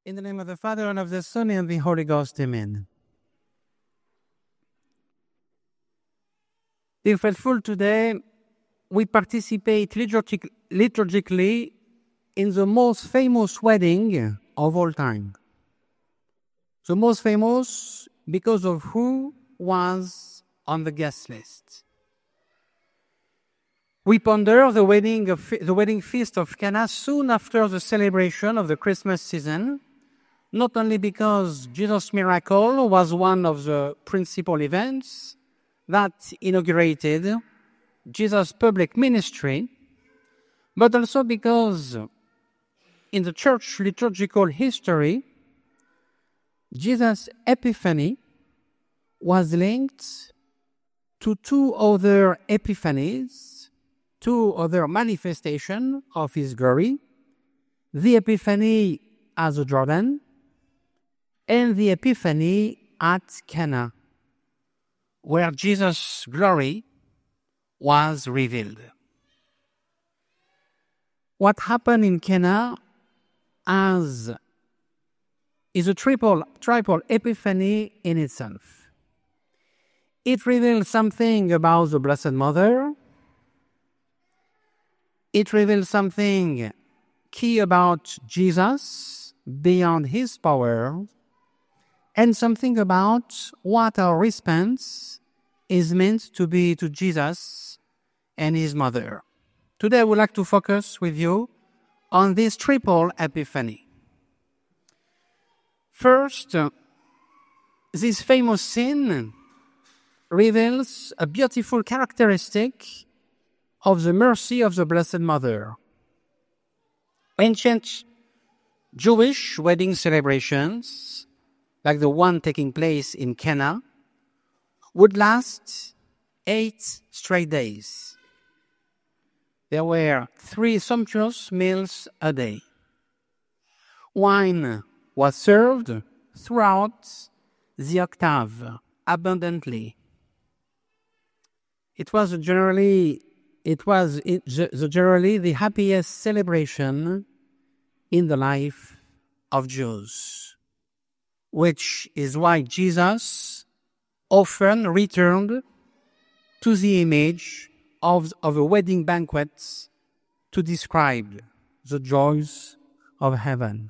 In the name of the Father, and of the Son, and of the Holy Ghost, amen. Dear faithful, today we participate liturgically in the most famous wedding of all time. The most famous because of who was on the guest list. We ponder the wedding feast of Cana soon after the celebration of the Christmas season, not only because Jesus' miracle was one of the principal events that inaugurated Jesus' public ministry, but also because in the church liturgical history, Jesus' epiphany was linked to two other epiphanies, two other manifestations of his glory, the epiphany at the Jordan and the epiphany at Cana, where Jesus' glory was revealed. What happened in Cana is a triple epiphany in itself. It reveals something about the Blessed Mother. It reveals something key about Jesus beyond his power, and something about what our response is meant to be to Jesus and his mother. Today I would like to focus with you on this triple epiphany. First, this famous scene reveals a beautiful characteristic of the mercy of the Blessed Mother. Ancient Jewish wedding celebrations, like the one taking place in Cana, would last 8 straight days. There were 3 sumptuous meals a day. Wine was served throughout the octave abundantly. It was generally the happiest celebration in the life of Jews, which is why Jesus often returned to the image of a wedding banquet to describe the joys of heaven.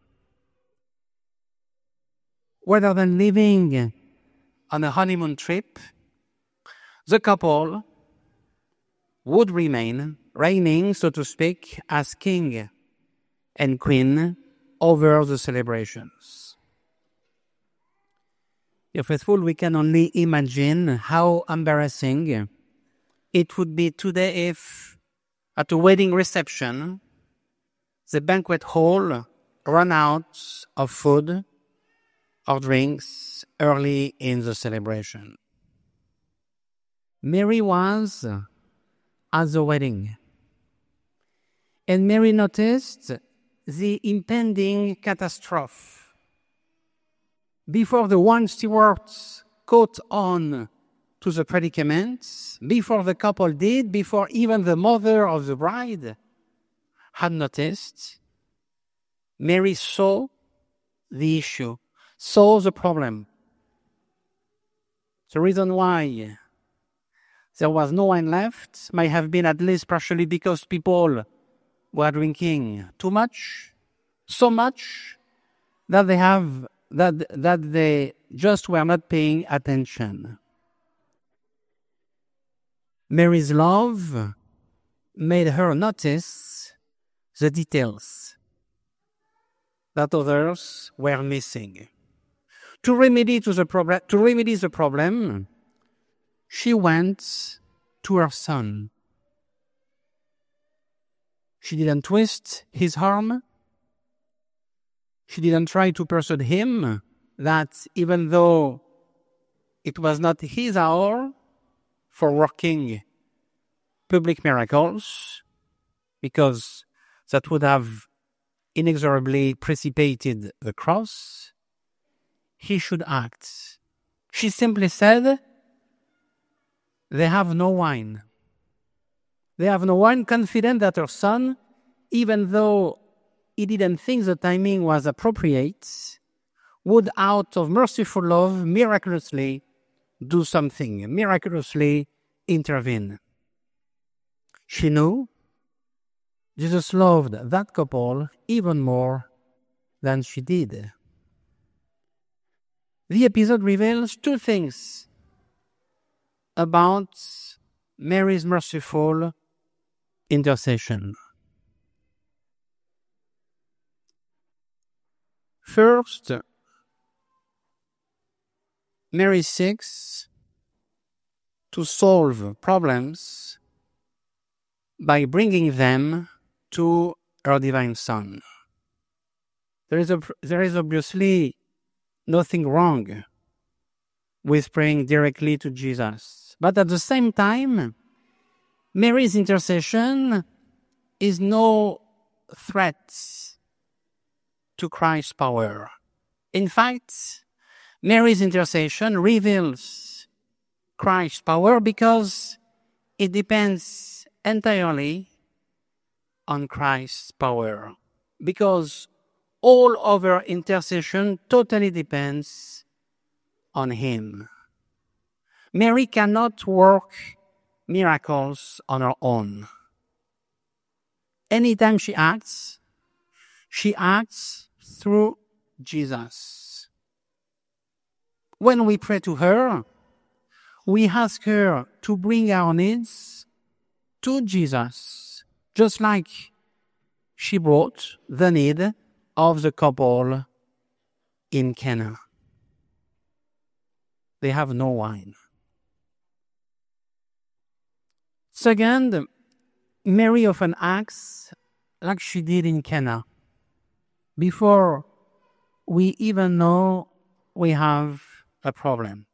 Rather than living on a honeymoon trip, the couple would remain reigning, so to speak, as king and queen over the celebrations. Dear faithful, we can only imagine how embarrassing it would be today if, at a wedding reception, the banquet hall ran out of food or drinks early in the celebration. Mary was at the wedding, and Mary noticed the impending catastrophe. Before the wine stewards caught on to the predicament, before the couple did, before even the mother of the bride had noticed, Mary saw the issue, saw the problem. The reason why there was no wine left might have been at least partially because people were drinking too much, so much that they just were not paying attention. Mary's love made her notice the details that others were missing. To remedy the problem, she went to her son. She didn't twist his arm. She didn't try to persuade him that even though it was not his hour for working public miracles, because that would have inexorably precipitated the cross, he should act. She simply said, "They have no wine." They have no wine, confident that her son, even though he didn't think the timing was appropriate, would out of merciful love miraculously do something, miraculously intervene. She knew Jesus loved that couple even more than she did. The episode reveals two things about Mary's merciful intercession. First, Mary seeks to solve problems by bringing them to her divine Son. There is obviously nothing wrong with praying directly to Jesus. But at the same time, Mary's intercession is no threat to Christ's power. In fact, Mary's intercession reveals Christ's power because it depends entirely on Christ's power. Because all of her intercession totally depends on Him. Mary cannot work miracles on her own. Anytime she acts through Jesus. When we pray to her, we ask her to bring our needs to Jesus, just like she brought the need of the couple in Cana. They have no wine. Second, Mary often acts like she did in Cana, before we even know we have a problem.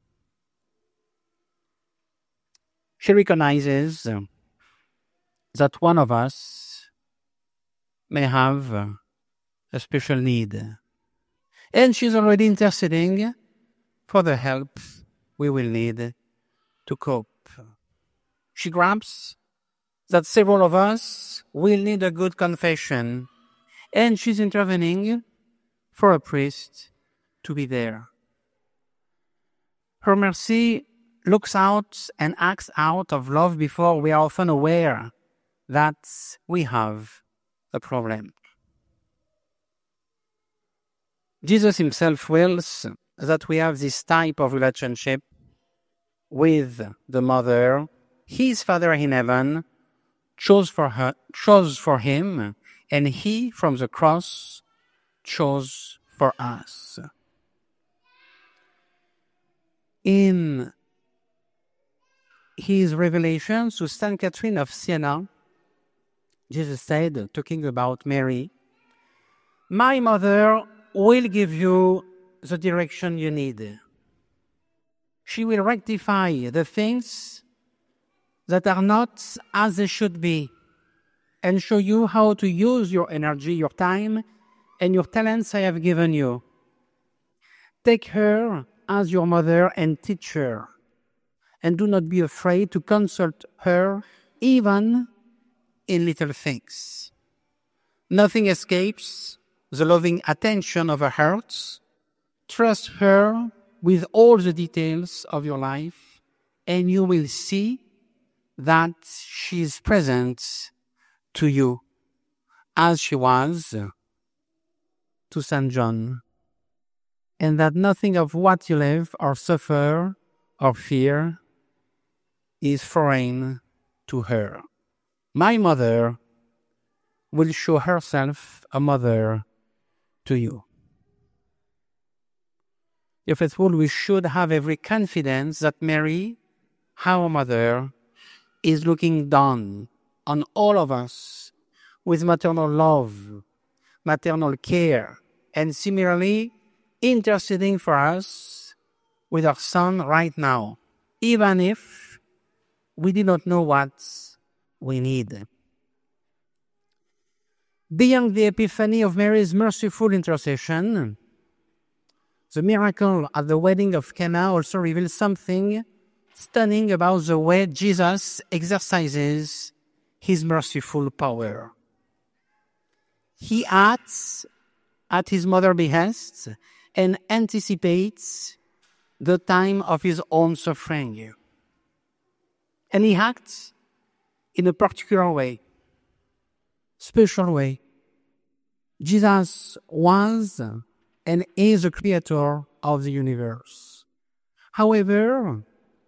She recognizes that one of us may have a special need, and she's already interceding for the help we will need to cope. She grasps that several of us will need a good confession, and she's intervening for a priest to be there. Her mercy looks out and acts out of love before we are often aware that we have a problem. Jesus himself wills that we have this type of relationship with the Mother his Father in heaven chose for him, and he from the cross chose for us. In his revelation to Saint Catherine of Siena, Jesus said, talking about Mary, "My mother will give you the direction you need. She will rectify the things that are not as they should be and show you how to use your energy, your time, and your talents I have given you. Take her as your mother and teach her, and do not be afraid to consult her even in little things. Nothing escapes the loving attention of her heart. Trust her with all the details of your life, and you will see that she is present to you as she was to St. John, and that nothing of what you live or suffer or fear is foreign to her. My mother will show herself a mother to you." Dear faithful, we should have every confidence that Mary, our mother, is looking down on all of us with maternal love, maternal care, and similarly interceding for us with our Son right now, even if we do not know what we need. Beyond the epiphany of Mary's merciful intercession, the miracle at the wedding of Cana also reveals something stunning about the way Jesus exercises his merciful power. He acts at his mother's behest and anticipates the time of his own suffering. And he acts in a particular way, special way. Jesus was and is the creator of the universe. However,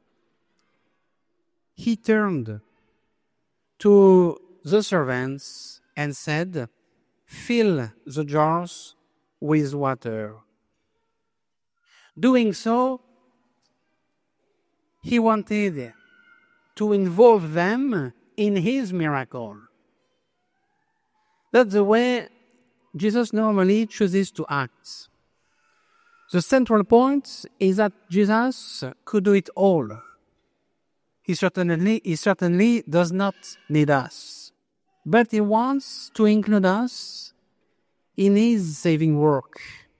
he turned to the servants and said, "Fill the jars with water." Doing so, he wanted to involve them in his miracle. That's the way Jesus normally chooses to act. The central point is that Jesus could do it all. He certainly does not need us, but he wants to include us in his saving work.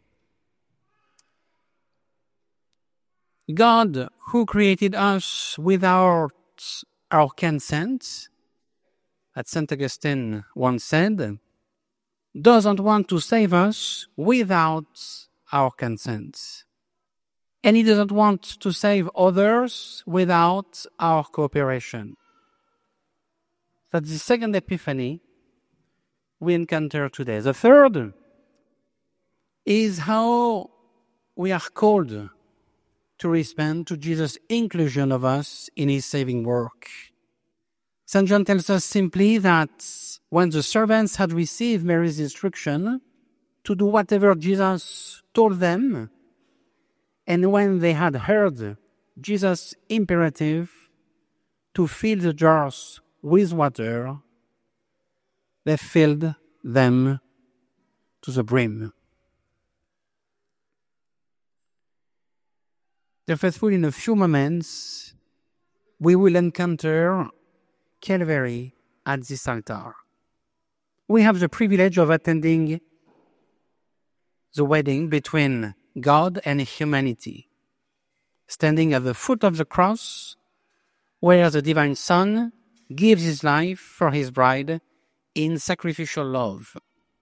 God, who created us without our consent, as St. Augustine once said, doesn't want to save us without our consent. And he doesn't want to save others without our cooperation. That's the second epiphany we encounter today. The third is how we are called to respond to Jesus' inclusion of us in his saving work. St. John tells us simply that when the servants had received Mary's instruction to do whatever Jesus told them, and when they had heard Jesus' imperative to fill the jars with water, they filled them to the brim. Dear faithful, in a few moments, we will encounter Calvary at this altar. We have the privilege of attending the wedding between God and humanity, standing at the foot of the cross, where the divine Son gives his life for his bride in sacrificial love.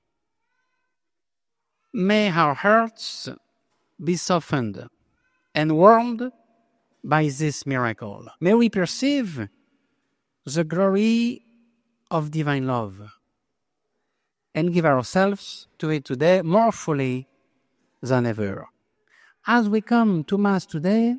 May our hearts be softened and warmed by this miracle. May we perceive the glory of divine love and give ourselves to it today more fully than ever. As we come to Mass today,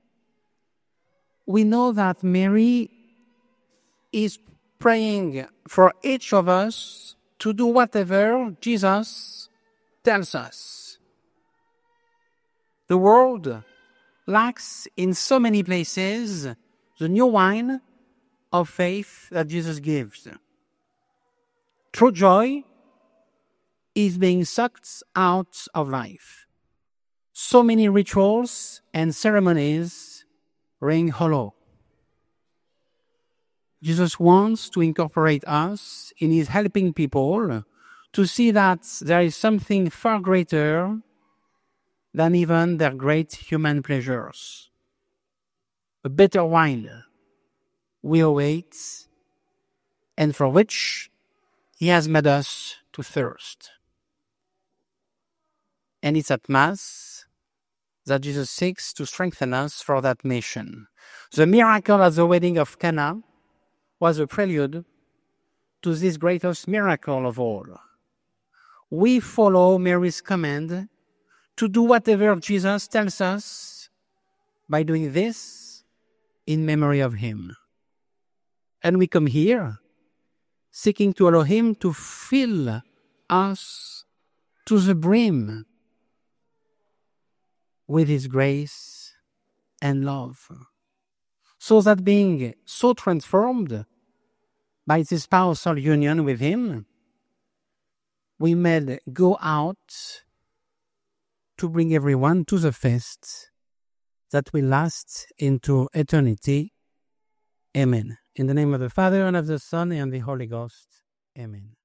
we know that Mary is praying for each of us to do whatever Jesus tells us. The world lacks in so many places the new wine of faith that Jesus gives. True joy is being sucked out of life. So many rituals and ceremonies ring hollow. Jesus wants to incorporate us in his helping people to see that there is something far greater than even their great human pleasures. A better wine we await, and for which he has made us to thirst. And it's at Mass that Jesus seeks to strengthen us for that mission. The miracle at the wedding of Cana was a prelude to this greatest miracle of all. We follow Mary's command to do whatever Jesus tells us by doing this in memory of him. And we come here seeking to allow him to fill us to the brim with his grace and love, so that being so transformed by this powerful union with him, we may go out to bring everyone to the feast that will last into eternity. Amen. In the name of the Father, and of the Son, and of the Holy Ghost. Amen.